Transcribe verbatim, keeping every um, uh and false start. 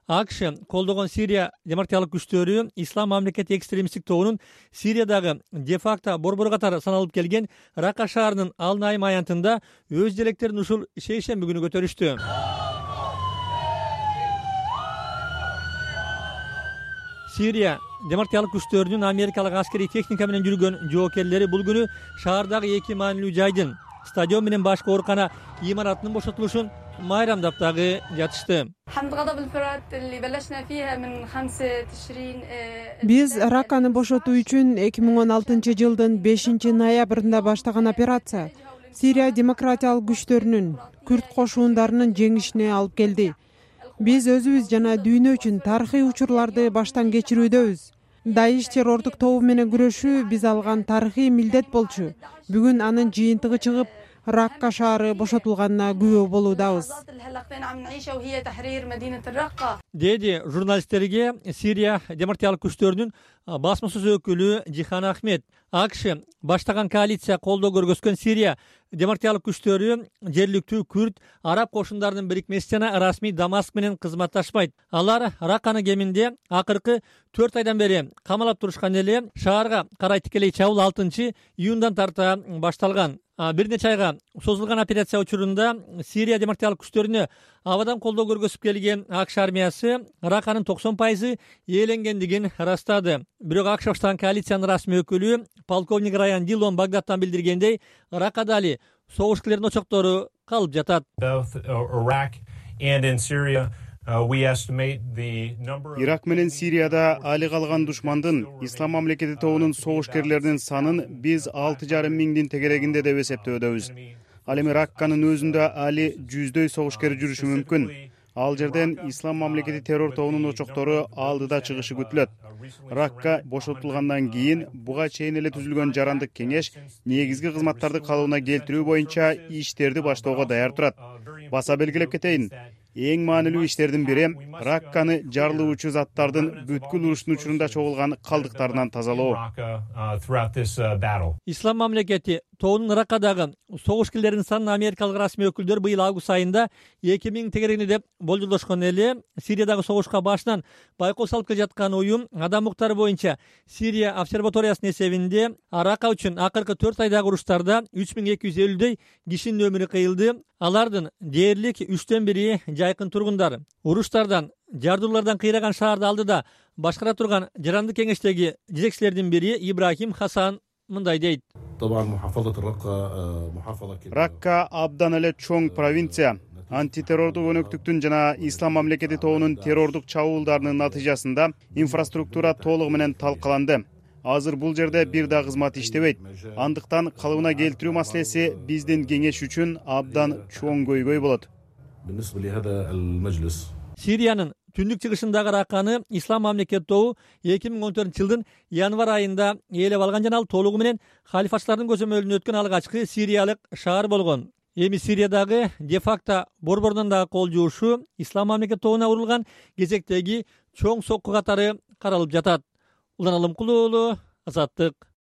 АКШ колдогон Сирия демократиялык күчтөрү ислам мамлекети экстремисттик тобунун Сириядагы де-факто борбор катары саналып келген Рака шаарынын Ал Найм аянтында өз делектерин ушул шейшемби күнү көтөрүштү. Сирия демократиялык күчтөрүнүн америкалык аскерий техника менен жүргөн жоокерлери бул күнү шаардагы эки маанилүү жайдын стадион менен башка оорукана имаратынын бошотулушун майрамдап дагы жатышты. Биз Раканы бошотуу үчүн эки миң он алтынчы жылдын бешинчи ноябрында баштаган операция Сирия демократиялык күчтөрүнүн күрд кошуундарынын жеңишине алып келди. Биз өзүбүз жана дүйнө үчүн тарыхый учурларды баштан кечирүүдөбүз. Даиш террордук тобу менен күрөшүү биз алган тарыхый милдет болчу. Бүгүн анын жыйынтыгы чыгып, Ракка шаары бошотулганына күбө болуудабыз. Деди журналисттерге Сирия демократиялык күчтөрүнүн басмасөз өкүлү Жихан Ахмед. АКШ баштаган коалиция колдоо көргөзгөн Сирия демократиялык күчтөрү жергиликтүү күрд араб кошундарынын бирикмеси жана расмий Дамаск менен кызматташпайт. Алар Раканы кеминде акыркы төрт айдан бери камалап турушкан эле шаарга карай тикелей чабуул алтынчы июндан тарта башталган. Бир нече айга созулган операция учурунда Сирия демократиялык күчтөрүнө абадан колдоо көргөзүп келген АКШ армиясы Раканын токсон пайызы ээленгендигин ырастады. Бирок АКШ баштаган коалициянын расмий өкүлү полковник Райан Дилон Багдадтан билдиргендей, Ракада дали согуш-килердин очоктору калып жатат. Ирак менен Сирияда али калган душмандын ислам мамлекети тобунун согушкерлеринин санын биз алты жарым миңдин тегерегинде деп эсептөөдөбүз. Ал эми Ракканын өзүндө али жүздөй согушкер жүрүшү мүмкүн. Ал жерден ислам мамлекети террор тобунун очоктору алдыда чыгышы күтүлөт. Ракка бошотулгандан кийин буга чейин эле түзүлгөн жарандык кеңеш негизги кызматтарды калыбына келтирүү боюнча иштерди баштоого даяр турат. Баса белгилеп кетейин, эң маанилүү иштердин бири Ракканы жарылуучу заттардын бүткүл уруштун учурунда чогулган калдыктарынан тазалоо. Ислам мамлекети тобунун Раккадагы согуш-килердин санын америкалык расмий өкүлдөр быйыл август айында эки миң тегерегини деп болжолдошкон эле Сириядагы согушка башынан байкоо салып келе жаткан уюм адам укуктары боюнча Сирия обсерваториясынын эсебинде Ракка үчүн акыркы төрт айдагы уруштарда үч миң эки жүз элүүдөй кишинин өмүрү кыйылды. Алардын дээрлик үчтөн бири жайкын тургундар. Уруштардан, жардуулардан кыйраган шаарды алдыда башкара турган жарандык кеңештеги жетекчилердин бири Ибрахим Хасан мындай дейт. Ракка абдан эле чоң провинция. Антитеррордук өнөктүктүн жана ислам мамлекети тобунун террордук чабуулдарынын натыйжасында инфраструктура толугу менен талкаланды. Азыр бул жерде бир да кызмат иштебейт. Андыктан калыбына келтирүү маселеси биздин кеңеш үчүн абдан чоң көйгөй болот. Сириянын түндүк чыгышындагы Ракканы ислам мамлекети тобу эки миң он төртүнчү жылдын январь айында ээлеп алган жана ал толугу менен халифатчылардын көзөмөлүнө өткөн алгачкы сириялык шаар болгон. Эми Сириядагы де-факто борборунан дагы кол жуушу ислам мамлекети тобуна урулган кезектеги чоң сокку катары каралып жатат. Улан Алымкулуу, Азаттык.